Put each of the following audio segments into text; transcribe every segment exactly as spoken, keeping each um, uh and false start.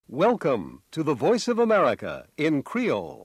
Welcome to the Voice of America in Creole.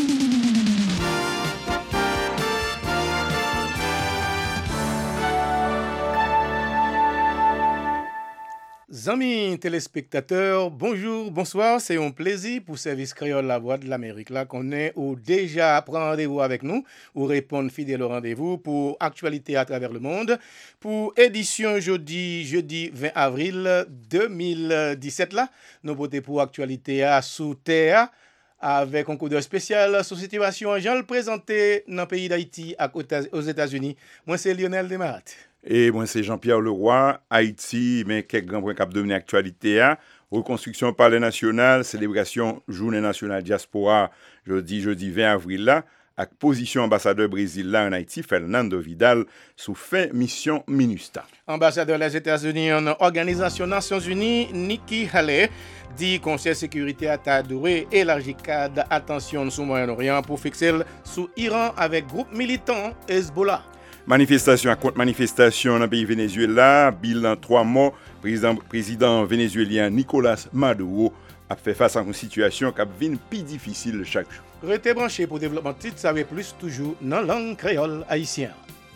Amis téléspectateurs, bonjour, bonsoir, c'est un plaisir pour Service Créole La Voix de l'Amérique là qu'on est ou déjà prend rendez-vous avec nous ou répondre fidèle au rendez-vous pour actualité à travers le monde pour édition jeudi jeudi vingt avril deux mille dix-sept là, nous voter pour actualité à sous terre avec un coup d'œil spécial sur situation Jean le présenté dans le pays d'Haïti aux États-Unis. Moi c'est Lionel Desmarat. Et moi, c'est Jean-Pierre Leroy, Haïti, mais quelques grands points qui ont devenu actualité. Hein. Reconstruction Palais National, célébration Journée Nationale Diaspora, jeudi, jeudi vingt avril là, avec position ambassadeur Brésil là en Haïti, Fernando Vidal, sous fin mission MINUSTA. Ambassadeur des États-Unis en Organisation Nations Unies, Nikki Haley, dit Conseil sécurité a adoré élargi cadre attention sous Moyen-Orient pour fixer sous Iran avec groupe militant Hezbollah. Manifestation à contre manifestation dans le pays Venezuela, bilan trois morts, président, président vénézuélien Nicolas Maduro a fait face à une situation qui devient plus difficile chaque jour. Restez branché pour développement titre, ça va plus toujours dans la langue créole haïtienne.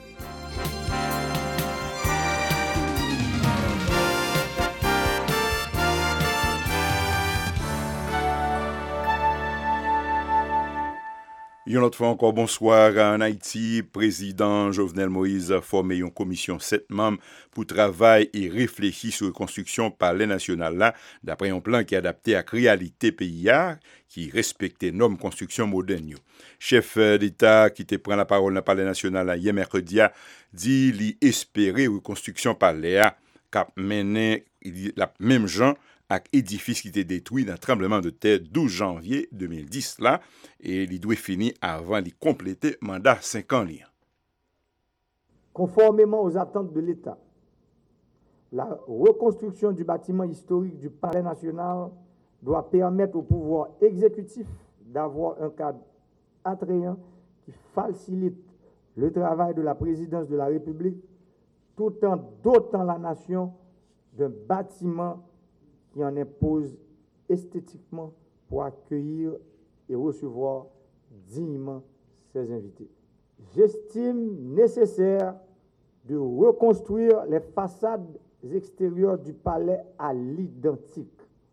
Une autre fois encore, bonsoir en Haïti. Président Jovenel Moïse a formé une commission sept membres pour travailler et réfléchir sur la construction palais national là, d'après un plan qui est adapté à la réalité pays qui respecte les normes de construction modernes. Chef d'État qui te prend la parole dans le palais national hier mercredi dit qu'il espérait la reconstruction palais qui mené la même gens avec édifice qui était détruit dans le tremblement de terre douze janvier deux mille dix là et il doit finir avant de compléter mandat cinq ans là. Conformément aux attentes de l'État, la reconstruction du bâtiment historique du Palais national doit permettre au pouvoir exécutif d'avoir un cadre attrayant qui facilite le travail de la présidence de la République tout en dotant la nation d'un bâtiment qui en impose esthétiquement pour accueillir et recevoir dignement ses invités. J'estime nécessaire de reconstruire les façades extérieures du palais à l'identique.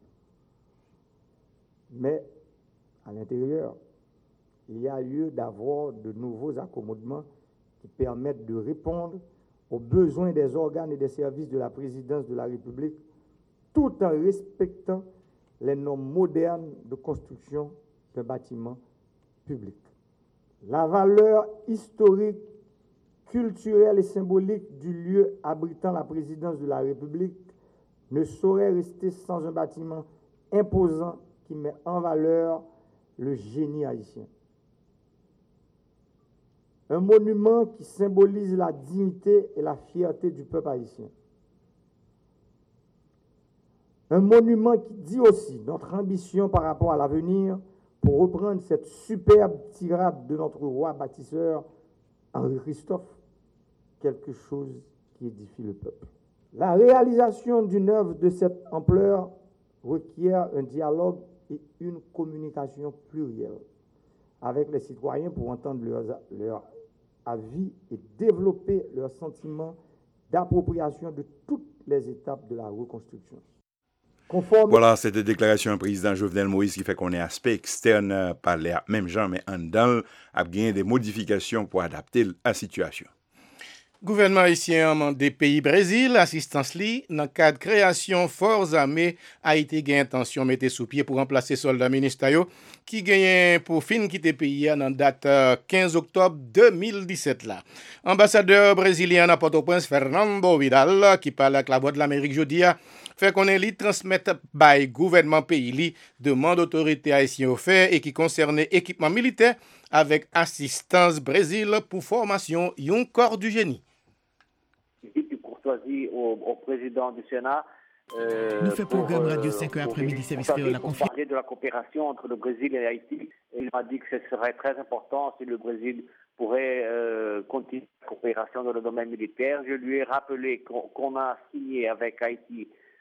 Mais à l'intérieur, il y a lieu d'avoir de nouveaux accommodements qui permettent de répondre aux besoins des organes et des services de la présidence de la République tout en respectant les normes modernes de construction d'un bâtiment public. La valeur historique, culturelle et symbolique du lieu abritant la présidence de la République ne saurait rester sans un bâtiment imposant qui met en valeur le génie haïtien. Un monument qui symbolise la dignité et la fierté du peuple haïtien. Un monument qui dit aussi notre ambition par rapport à l'avenir pour reprendre cette superbe tirade de notre roi bâtisseur Henri Christophe, quelque chose qui édifie le peuple. La réalisation d'une œuvre de cette ampleur requiert un dialogue et une communication plurielle avec les citoyens pour entendre leurs, leurs avis et développer leur sentiment d'appropriation de toutes les étapes de la reconstruction. Conforme... Voilà, c'était déclaration du président Jovenel Moïse qui fait qu'on est aspect externe par les mêmes gens, mais en dedans, a gagné des modifications pour adapter la situation. Gouvernement haïtien des pays Brésil, assistance li, dans le cadre de création forces armées, Haïti gagne intention de mettre sous pied pour remplacer soldats ministériaux qui gagne pour fin quitter le pays dans date quinze octobre deux mille dix-sept là. Ambassadeur brésilien à Port-au-Prince, Fernando Vidal, qui parle avec la Voix de l'Amérique jeudi, fait qu'on est li transmettre by gouvernement pays li demande autorité haïtienne au fait et qui concerne équipement militaire avec assistance Brésil pour formation un corps du génie. Petite courtoisie au, au président du Sénat. Euh, Nous faisons programme euh, Radio cinq heures après-midi, service de la conférence. Parler de la coopération entre le Brésil et Haïti. Il m'a dit que ce serait très important si le Brésil pourrait euh, continuer la coopération dans le domaine militaire. Je lui ai rappelé qu'on, qu'on a signé avec Haïti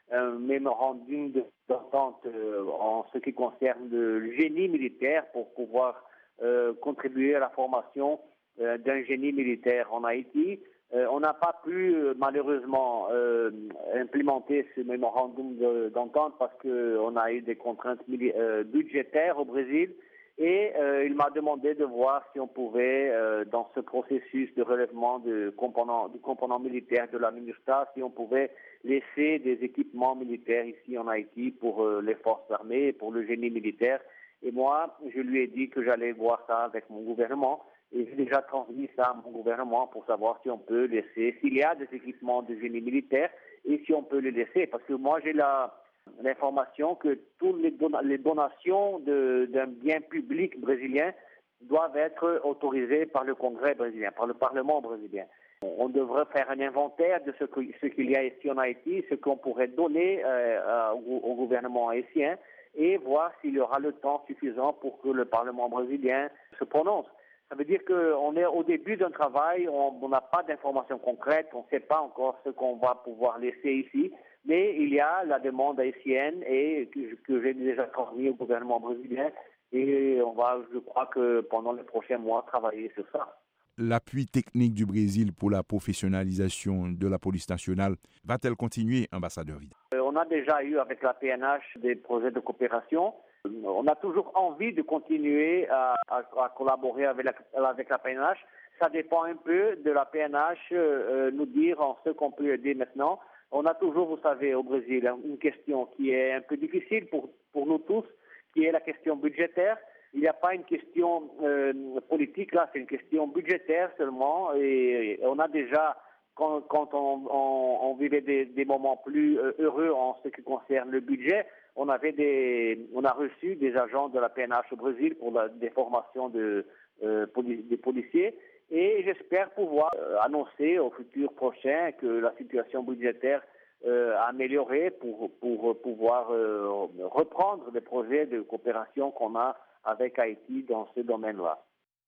un mémorandum d'entente euh, en ce qui concerne le génie militaire pour pouvoir euh, contribuer à la formation euh, d'un génie militaire en Haïti. Euh, on n'a pas pu euh, malheureusement euh, implémenter ce mémorandum de, d'entente parce qu'on a eu des contraintes euh, budgétaires au Brésil. Et euh, il m'a demandé de voir si on pouvait, euh, dans ce processus de relèvement de components, du component militaire de la MINUSTAH, si on pouvait laisser des équipements militaires ici en Haïti pour euh, les forces armées, pour le génie militaire. Et moi, je lui ai dit que j'allais voir ça avec mon gouvernement. Et j'ai déjà transmis ça à mon gouvernement pour savoir si on peut laisser, s'il y a des équipements de génie militaire, et si on peut les laisser. Parce que moi, j'ai la... l'information que toutes les, don- les donations de, d'un bien public brésilien doivent être autorisées par le Congrès brésilien, par le Parlement brésilien. On devrait faire un inventaire de ce, que, ce qu'il y a ici en Haïti, ce qu'on pourrait donner euh, au, au gouvernement haïtien et voir s'il y aura le temps suffisant pour que le Parlement brésilien se prononce. Ça veut dire qu'on est au début d'un travail, on n'a pas d'informations concrètes, on ne sait pas encore ce qu'on va pouvoir laisser ici. Mais il y a la demande haïtienne et que, que j'ai déjà transmis au gouvernement brésilien et on va, je crois que pendant les prochains mois, travailler sur ça. L'appui technique du Brésil pour la professionnalisation de la police nationale va-t-elle continuer, ambassadeur Vidal? Euh, on a déjà eu avec la P N H des projets de coopération. On a toujours envie de continuer à, à, à collaborer avec la, avec la P N H. Ça dépend un peu de la P N H, euh, nous dire en ce qu'on peut aider maintenant. On a toujours, vous savez, au Brésil, une question qui est un peu difficile pour, pour nous tous, qui est la question budgétaire. Il n'y a pas une question euh, politique, là, c'est une question budgétaire seulement. Et, et on a déjà, quand, quand on, on, on vivait des, des moments plus euh, heureux en ce qui concerne le budget, on avait des, on a reçu des agents de la P N H au Brésil pour la, des formations de, euh, poli, des policiers. Et j'espère pouvoir euh, annoncer au futur prochain que la situation budgétaire euh, a amélioré pour, pour pouvoir euh, reprendre les projets de coopération qu'on a avec Haïti dans ce domaine-là.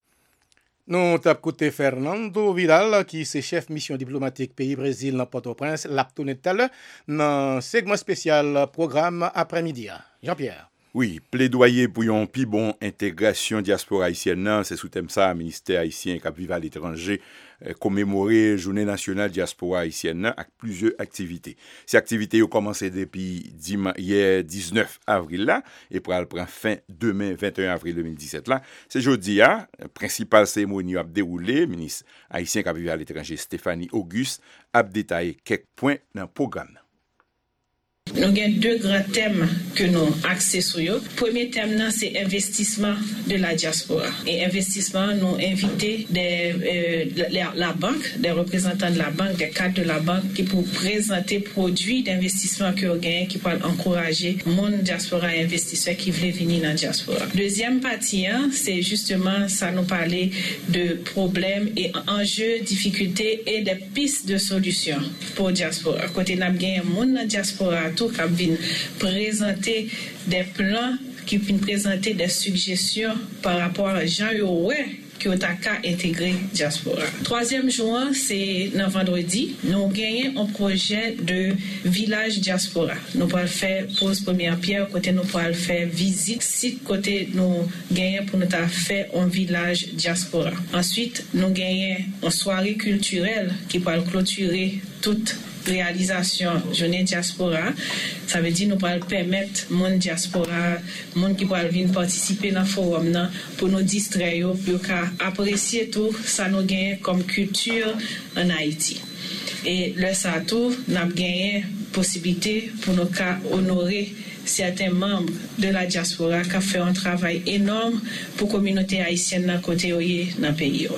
Nous avons écouté Fernando Vidal, qui est chef mission diplomatique pays Brésil dans Port-au-Prince, l'a tourné tout à l'heure dans un segment spécial programme après-midi. Jean-Pierre. Oui, plaidoyer pour une plus bonne intégration diaspora haïtienne, c'est sous thème ça, le ministère haïtien qui vit à l'étranger, euh, commémorer Journée nationale diaspora haïtienne avec plusieurs activités. Ces activités ont commencé depuis hier dix-neuf avril là, et pour prendre fin demain vingt et un avril deux mille dix-sept là. C'est jeudi, la principale cérémonie a déroulé, le ministre haïtien qui vit à l'étranger, Stéphanie Auguste, a détaillé quelques points dans le programme. Nous avons deux grands thèmes que nous axons sur eux. Le premier thème, c'est investissement de la diaspora. Et investissement, nous invitons des, euh, la, la banque, des représentants de la banque, des cadres de la banque, qui pour présenter produits d'investissement que nous gagnons, qui peuvent encourager mon diaspora et investisseurs qui veulent venir dans la diaspora. Deuxième partie, hein, c'est justement, ça nous parler de problèmes et enjeux, difficultés et des pistes de solutions pour la diaspora. Côté nous avons mon diaspora, tout qui vient présenter des plans, qui vient présenter des suggestions par rapport à Jean Yowé qui ont intégré diaspora. Troisième juin, c'est le vendredi, nous gagnons un projet de village diaspora. Nous pourrons faire pose première pierre, côté nous pourrons faire visite, site côté nous gagnons pour nous faire un village diaspora. Ensuite, nous gagnons une soirée culturelle qui pourra clôturer toute réalisation journée diaspora. Ça veut dire nous pourrons permettre mon diaspora, monde qui pourra venir participer dans le forum là, pour nous distraire, pour apprécier tout ça nous gagne comme culture en Haïti. Et le ça tout, nous avons gagné possibilité pour nous honorer certains membres de la diaspora qui ont fait un travail énorme pour la communauté haïtienne dans côté dans le pays.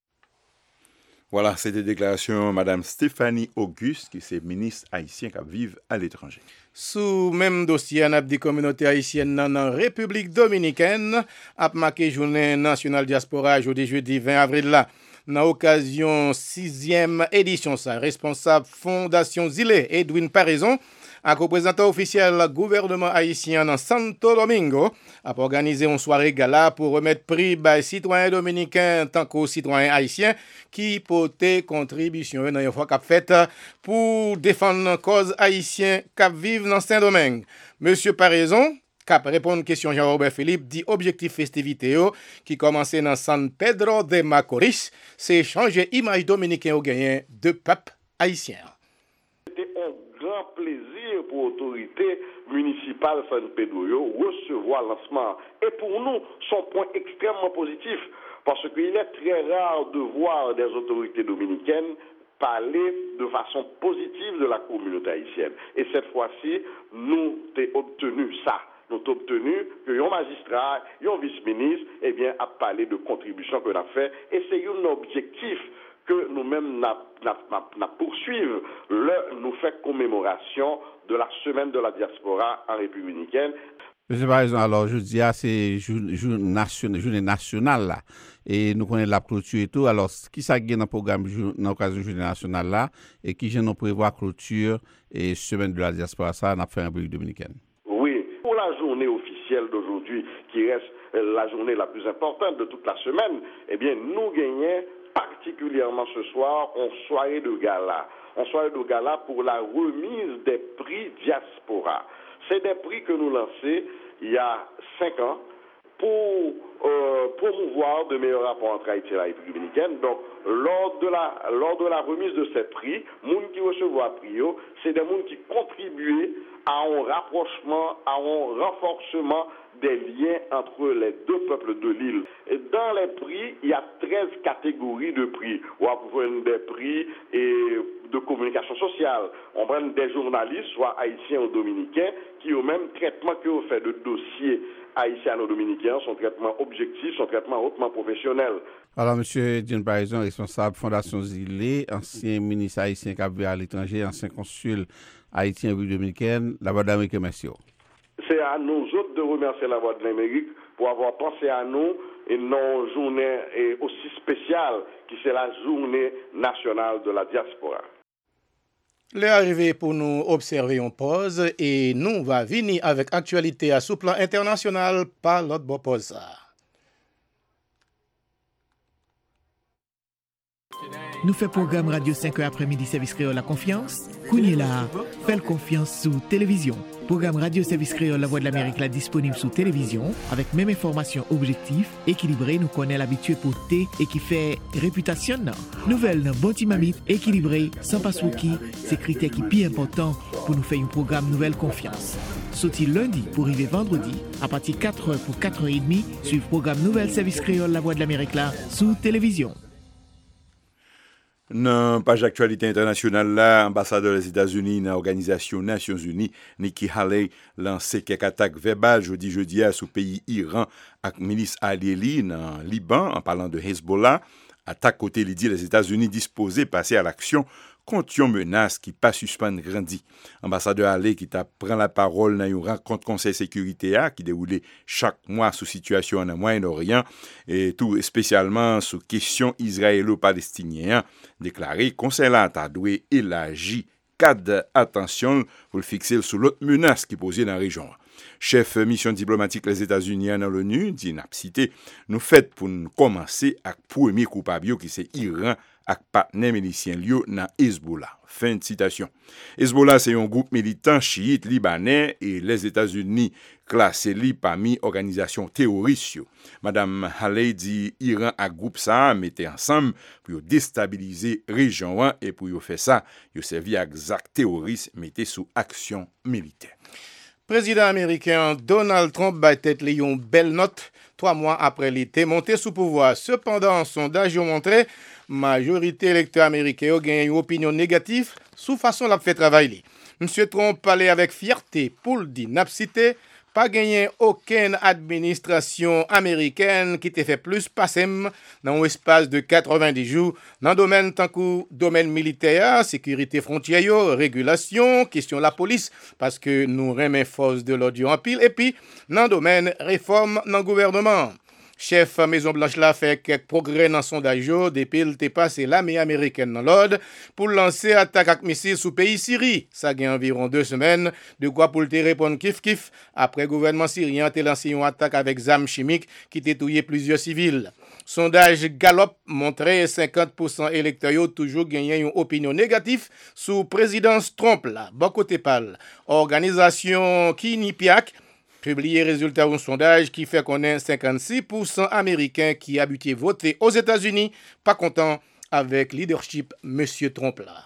Voilà, c'était déclaration de Mme Stéphanie Auguste, qui est ministre haïtien qui vit à l'étranger. Sous même dossier, on a des communautés haïtiennes dans la République dominicaine, a marqué journée nationale diaspora jeudi jeudi vingt avril là. Dans l'occasion sixième édition, ça responsable Fondation Zilé Edwin Paraison Un représentant officiel du gouvernement haïtien dans Santo Domingo a organisé une soirée gala pour remettre prix aux citoyens dominicains tant qu'aux citoyens haïtiens qui portaient contribution dans une fois qu'a fait pour défendre la cause haïtienne qui vivent dans Saint-Domingue. Monsieur Paraison, cap répondre à question Jean-Robert Philippe, dit objectif festivité qui commençait dans San Pedro de Macorís, c'est changer image dominicaine au gagnant de peuple haïtien. C'était un grand plaisir pour l'autorité municipale San Pedro recevoir le lancement. Et pour nous, son point extrêmement positif, parce qu'il est très rare de voir des autorités dominicaines parler de façon positive de la communauté haïtienne. Et cette fois-ci, nous avons obtenu ça. Nous avons obtenu que un magistrat, un vice-ministre, eh bien, a parlé de contribution que nous avons fait. Et c'est un objectif que nous-mêmes nous poursuivons. Le, nous faisons commémoration de la semaine de la diaspora en République dominicaine. Monsieur Paraison, alors je dis, ah, c'est journée jour national, journée nationale là, et nous connaissons la clôture et tout. Alors, qui ça gagne dans le programme dans l'occasion de journée nationale là, et qui nous prévoit clôture et semaine de la diaspora ça, dans la République dominicaine? Oui, pour la journée officielle d'aujourd'hui, qui reste la journée la plus importante de toute la semaine, eh bien, nous gagnons particulièrement ce soir en soirée de gala. En soirée de gala pour la remise des prix diaspora. C'est des prix que nous lançons il y a cinq ans pour euh, promouvoir de meilleurs rapports entre Haïti et la République dominicaine. Donc, lors de la, lors de la remise de ces prix, les gens qui recevront prix, c'est des gens qui contribuent à un rapprochement, à un renforcement des liens entre les deux peuples de l'île. Et dans les prix, il y a treize catégories de prix. On va prendre des prix et de communication sociale. On prend des journalistes, soit haïtiens ou dominicains, qui ont même traitement que vous fait de dossiers haïtiens ou dominicains, son traitement objectif, son traitement hautement professionnel. Alors, M. Jean Paraison, responsable Fondation Zilé, ancien ministre haïtien qui a vécu à l'étranger, ancien consul haïtien en République dominicaine, la Voix de l'Amérique, merci. C'est à nous autres de remercier la Voix de l'Amérique pour avoir pensé à nous et non journée aussi spéciale qui c'est la journée nationale de la diaspora. L'est arrivé pour nous observer en pause et nous va venir avec actualité à sous plan international par l'autre bon pause. Nous fait programme Radio cinq heures après-midi service créole la confiance. Kounye là, fait confiance sous télévision. Programme Radio Service Créole La Voix de l'Amérique là disponible sous télévision avec même information objective, équilibrée, nous connaît l'habitué pour T et qui fait réputation non. Nouvelle dans bon timamite, équilibré, sans passwookie, c'est critère qui plus important pour nous faire un programme Nouvelle Confiance. Sorti lundi pour arriver vendredi, à partir de quatre heures pour quatre heures trente, suivre programme Nouvelle Service Créole La Voix de l'Amérique là sous télévision. Dans page actualité internationale là, ambassadeur des États-Unis dans l'organisation Nations Unies, Nikki Haley lancé quelques attaques verbales jeudi jeudi à sous pays Iran avec milice alliée dans Liban en parlant de Hezbollah, attaque côté l'idée les États-Unis disposés passer à l'action contre une menace qui pas suspendre grandi. Ambassadeur Haley qui t'a prend la parole dans une rencontre conseil sécurité a qui déroulait chaque mois sous situation en Moyen-Orient et tout spécialement sous question israélo-palestinienne déclaré conseil là t'a doué élargi cadre attention pour le fixer sur l'autre menace qui posait dans la région. Chef mission diplomatique les États-Unis dans l'ONU dit n'a cité nous fait pour nous commencer avec premier coupable qui c'est Iran avec partenaire milicien lieu dans Hezbollah. Fin de citation. Hezbollah c'est un groupe militant chiite libanais et les États-Unis classé li parmi organisations terroristes. Madame Haley dit Iran a groupe ça mettait ensemble pour déstabiliser région et pour faire ça, yo servi à acte terroriste mettait sous action militaire. Président américain Donald Trump bat tête li yon belle note trois mois après l'été monté sous pouvoir. Cependant, sondage ont montré majorité électeur américain a gagné une opinion négative sous façon la fait travailler. Monsieur Trump parlait avec fierté pour le dire n'a cité pas gagné aucune administration américaine qui t'ait fait plus passer dans un espace de quatre-vingt-dix jours dans domaine tant que domaine militaire, sécurité frontière, régulation, question de la police parce que nous remet force de l'ordre en pile et puis dans domaine réforme dans le gouvernement. Chef Maison Blanche là fait quelques progrès dans sondage depuis il t'est passé l'armée américaine dans l'ordre pour lancer attaque avec missiles sous pays Syrie. Ça gagne environ deux semaines de quoi pour te répondre kif kif après gouvernement syrien a lancé une attaque avec armes chimiques qui détruit plusieurs civils. Sondage Gallup montrait cinquante pour cent électeurs toujours gagné une opinion négative sous présidence Trump là. Bon côté pal. Organisation Quinnipiac publié résultat d'un sondage qui fait qu'on ait cinquante-six pour cent américains qui habitués voter aux États-Unis pas contents avec leadership monsieur Trump là.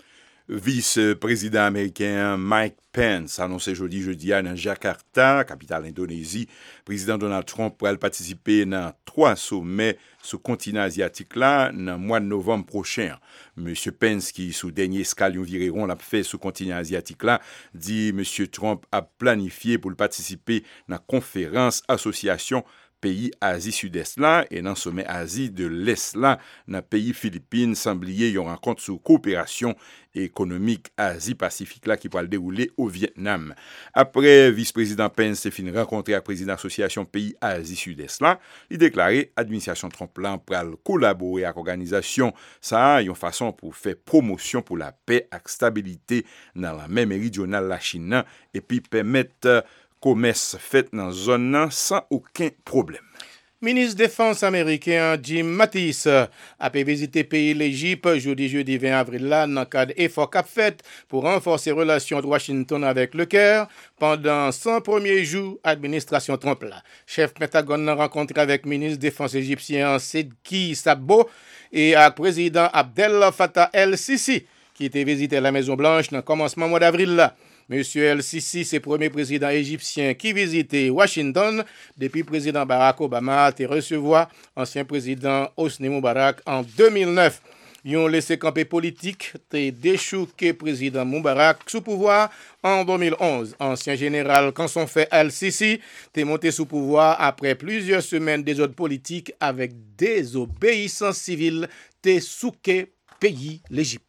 Vice-président américain Mike Pence annoncé jeudi jeudi dans Jakarta, capitale Indonésie, président Donald Trump pourrait participer dans trois sommets sur le continent asiatique là dans le mois de novembre prochain. Monsieur Pence qui sous dernier escale environ l'a fait sur le continent asiatique là, dit monsieur Trump a planifié pour participer dans la conférence association pays Asie Sud-Est là et dans le sommet Asie de l'Est là dans le pays Philippines semblier une rencontre sur coopération économique Asie-Pacifique là qui va le dérouler au Vietnam. Après vice-président Pence s'est fini rencontrer avec président association pays Asie Sud-Est là, il déclaré administration Trump là pour collaborer avec organisation ça une façon pour faire promotion pour la paix et stabilité dans la même méridionale la Chine et puis permettre commerce fait dans la zone sans aucun problème. Ministre de Défense américain Jim Mattis a visité pays l'Égypte jeudi jeudi vingt avril là dans le cadre effort qu'a fait pour renforcer les relations de Washington avec le Caire pendant cent premiers jours administration Trump là. Chef Pentagone a rencontré avec ministre de Défense égyptien Sedki Sabbo et avec président Abdel Fattah el-Sisi qui était visité la Maison Blanche dans le commencement mois d'avril là. Monsieur el-Sisi, c'est le premier président égyptien qui visitait Washington depuis le président Barack Obama a recevoir ancien président Hosni Moubarak en deux mille neuf. Ils ont laissé camper politique, te déchouqué président Moubarak sous pouvoir en deux mille onze. Ancien général Kanson fait el-Sisi, t'est monté sous pouvoir après plusieurs semaines des autres politiques avec désobéissance civile, t'est souqué pays l'Égypte.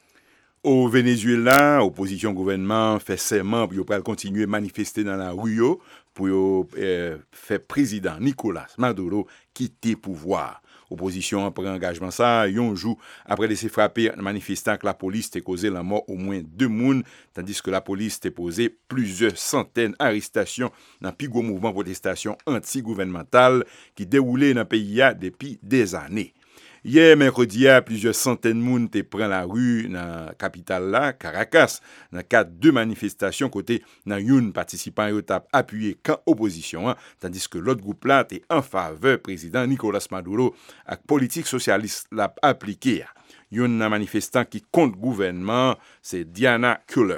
Au Venezuela, l'opposition gouvernement fait serment pour continuer à manifester dans la rue pour euh, faire président Nicolas Maduro quitter pouvoir. Opposition prend engagement ça, un jour après laisser frapper un manifestant que la police a causé la mort au moins deux personnes, tandis que la police a posé plusieurs centaines d'arrestations dans le plus gros mouvement de protestation anti-gouvernemental qui déroulait dans le pays depuis des années. Hier, mercredi, plusieurs centaines de monde te prennent la rue dans la capitale là, Caracas, dans le cadre de manifestations côté dans une participant et a appuyé camp opposition, hein, tandis que l'autre groupe là était en faveur président Nicolas Maduro avec politique socialiste l'a appliqué. Une manifestant qui contre gouvernement, c'est Diana Kuller.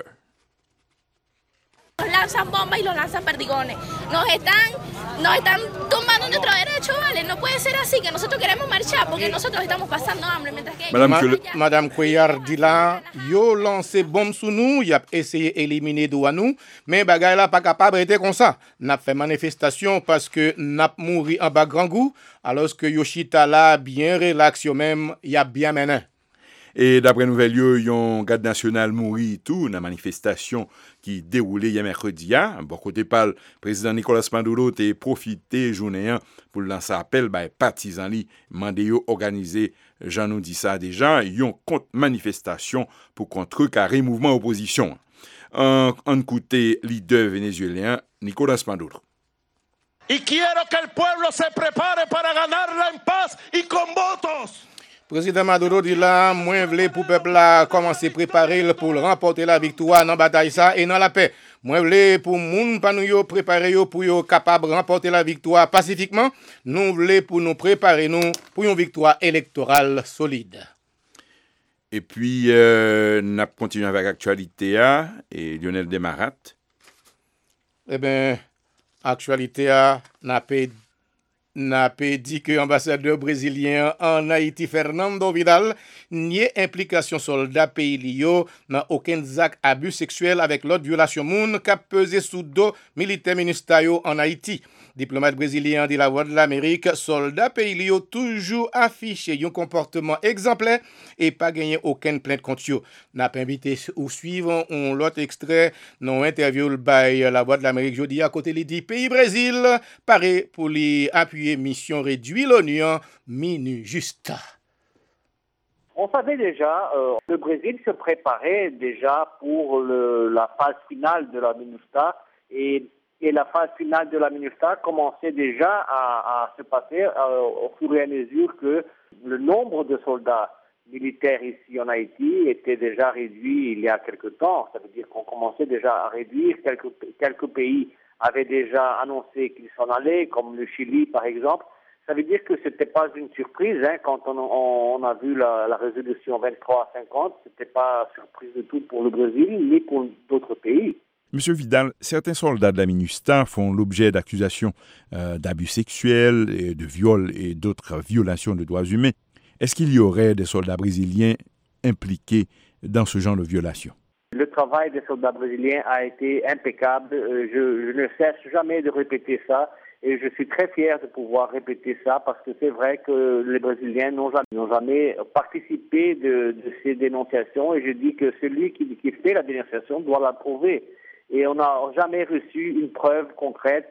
Nos lanzan bombas y los lanzan perdigones. Nos están, nos están tumbando nuestro derecho, ¿vale? No puede ser así, que nosotros queremos marchar porque nosotros estamos pasando hambre mientras que Madame, ellos... Ma- Madame Cuellar dit là, yo lancé bombe sous nous, y a essayé d'éliminer d'où à nous, mais bagay là pas capable d'être comme ça. N'a fait manifestation parce que n'a mouri en bas grand goût, alors que Yoshita là bien relax yo même, y a bien mené. Et d'après nouvelles, il y a un garde national mouri tout dans la manifestation qui déroulait hier mercredi. Bon côté par le président Nicolas Maduro a profité journée pour lancer appel par partisans li mandé organiser, j'en nous dit ça déjà, une contre manifestation pour contrecarrer mouvement opposition. En en côté leader vénézuélien Nicolas Maduro. Y quiero que el pueblo se prepare para ganarla en paz y con votos. Président Maduro dit là, moi vle pour peuple là commencer préparer pour remporter la victoire dans bataille ça et dans la paix. Moi vle pour moun pa nou yo préparer yo pour yo capable remporter la victoire pacifiquement. Nous vle pour nous préparer nous pour une victoire électorale solide. Et puis euh, n'a continué avec l'actualité a et Lionel Demarat. Eh ben actualité a n'a pas n'a pas dit que l'ambassadeur brésilien en Haïti, Fernando Vidal, nie implication soldat pays lio dans aucun acte abus sexuel avec l'autre violation moun qu'a pesé sous dos militaire ministériel en Haïti. Diplomate brésilien de la Voix de l'Amérique, soldat pays lio toujours affiché un comportement exemplaire et pas gagné aucune plainte contre eux. N'a pas invité ou suivre on l'autre extrait dans interview by la Voix de l'Amérique jeudi à côté les dit pays Brésil paré pour lui appuyer évacuer mission réduite l'ONU en MINUJUST. On savait déjà, euh, le Brésil se préparait déjà pour le, la phase finale de la MINUSTA et, et la phase finale de la MINUSTA commençait déjà à, à se passer euh, au fur et à mesure que le nombre de soldats militaires ici en Haïti était déjà réduit il y a quelque temps. Ça veut dire qu'on commençait déjà à réduire. Quelques, quelques pays avaient déjà annoncé qu'ils s'en allaient, comme le Chili par exemple. Ça veut dire que ce n'était pas une surprise hein, quand on, on, on a vu la, la résolution vingt-trois cinquante. Ce n'était pas surprise de tout pour le Brésil ni pour d'autres pays. Monsieur Vidal, certains soldats de la MINUSTA font l'objet d'accusations euh, d'abus sexuels, et de viols et d'autres violations de droits humains. Est-ce qu'il y aurait des soldats brésiliens impliqués dans ce genre de violations? Le travail des soldats brésiliens a été impeccable. Euh, je, je ne cesse jamais de répéter ça. Et je suis très fier de pouvoir répéter ça parce que c'est vrai que les Brésiliens n'ont jamais, n'ont jamais participé de, de ces dénonciations et je dis que celui qui, qui fait la dénonciation doit la prouver. Et on n'a jamais reçu une preuve concrète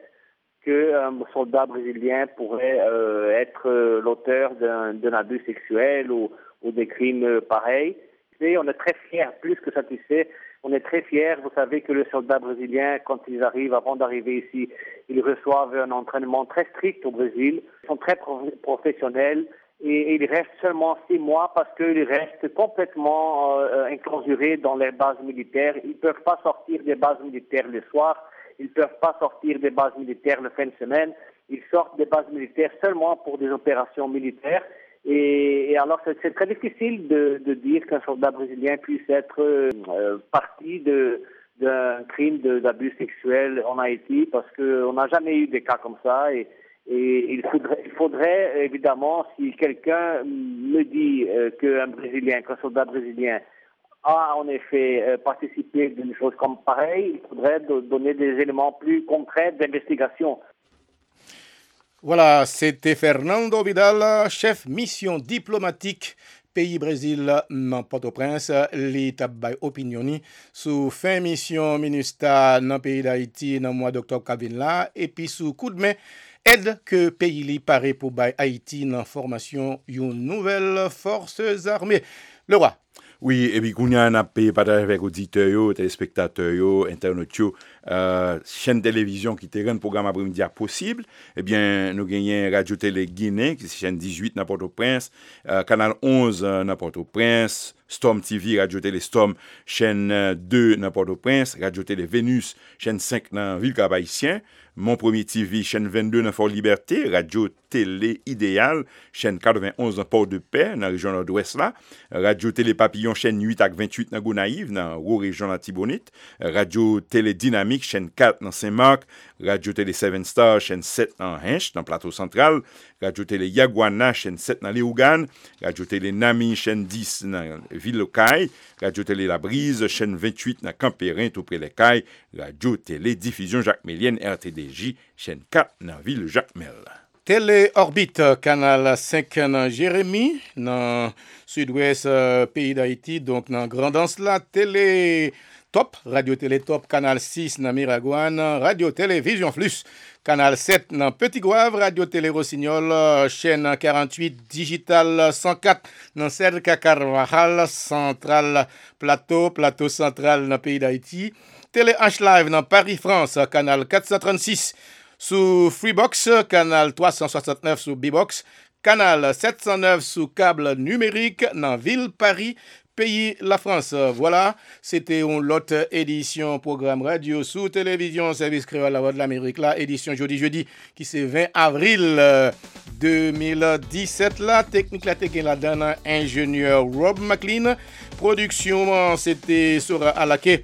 qu'un soldat brésilien pourrait euh, être euh, l'auteur d'un, d'un abus sexuel ou, ou des crimes pareils. Et on est très fiers, plus que satisfaits. On est très fiers. Vous savez que les soldats brésiliens, quand ils arrivent, avant d'arriver ici, ils reçoivent un entraînement très strict au Brésil. Ils sont très pro- professionnels et, et ils restent seulement six mois parce qu'ils restent complètement euh, enclausurés dans les bases militaires. Ils ne peuvent pas sortir des bases militaires le soir. Ils ne peuvent pas sortir des bases militaires le fin de semaine. Ils sortent des bases militaires seulement pour des opérations militaires. Et, et alors, c'est, c'est très difficile de, de dire qu'un soldat brésilien puisse être euh, partie de, d'un crime de, d'abus sexuel en Haïti, parce qu'on n'a jamais eu des cas comme ça. Et, et il, faudrait, il faudrait, évidemment, si quelqu'un me dit euh, qu'un Brésilien, qu'un soldat brésilien a en effet euh, participé d'une chose comme pareille, il faudrait do- donner des éléments plus concrets d'investigation. Voilà, c'était Fernando Vidal, chef mission diplomatique pays Brésil dans Port-au-Prince. L'État bay opinion sous fin mission MINUSTA dans pays d'Haïti dans mois d'octobre Kavin là et puis sous coup de main aide que pays li paré pour bay Haïti dans formation une nouvelle forces armées. Le roi. Oui, et puis qu'on y a un appel partage avec auditeurs, téléspectateurs, internautes, euh, chaîne télévision qui te rend programme après-midi possible. Eh bien, nous gagnons Radio Télé Guinée, qui est chaîne dix-huit dans Port-au-Prince, euh, canal onze dans Port-au-Prince, Storm T V, Radio Télé Storm, chaîne deux dans Port-au-Prince, Radio Télé Vénus, chaîne cinq dans Ville-Cap-Haïtien, Mon Premier T V, chaîne vingt-deux dans Fort-Liberté, Radio Télé Idéal, chaîne quatre-vingt-onze dans Port-de-Paix, dans la région nord-ouest là, Radio Télé Papillon, chaîne huit à vingt-huit dans Gonaïve, dans la région de Tibonite, Radio Télé Dynamique, chaîne quatre dans Saint-Marc, Radio Télé Seven Star, chaîne sept dans Hinch, dans Plateau Central, Radio Télé Yaguana, chaîne sept dans Léogane, Radio Télé Nami, chaîne dix dans Ville-Caille, Radio Télé La Brise, chaîne vingt-huit dans Campérin, tout près des Cailles, Radio Télé Diffusion Jacques-Mélienne, R T D J, chaîne quatre dans Ville-Jacmel. Télé Orbite, canal cinq dans Jérémy, dans sud-ouest euh, pays d'Haïti, donc dans Grandance là, Télé Top, Radio Télé Top, canal six dans Miragouane, Radio Télévision Plus, canal sept dans Petit Goave, Radio Télé Rossignol, chaîne quarante-huit, Digital cent quatre dans Cerca Carvajal, Central Plateau, Plateau Central dans pays d'Haïti, Télé H Live dans Paris France, canal quatre cent trente-six, sous Freebox, canal trois cent soixante-neuf sous B-Box, canal sept cent neuf sous câble numérique dans Ville Paris, pays la France. Voilà, c'était une autre édition programme radio sous télévision service créole la voix de l'Amérique là, édition jeudi jeudi qui c'est vingt avril deux mille dix-sept là, technique la technique la donne ingénieur Rob McLean, production c'était Sora Alaké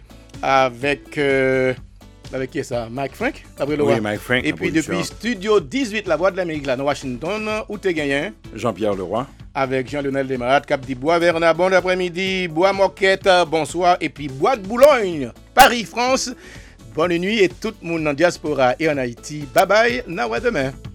avec euh, avec qui ça? Mike Frank? Après le oui, roi. Mike Frank. Et puis depuis Studio dix-huit, la voix de l'Amérique, là, dans Washington, où t'es gagné? Jean-Pierre Leroy. Avec Jean-Lionel Desmarades, Cap dit Bois Verna, bon après-midi, Bois Moquette, bonsoir, et puis Bois de Boulogne, Paris, France. Bonne nuit et tout le monde en diaspora et en Haïti. Bye bye, na ouais demain.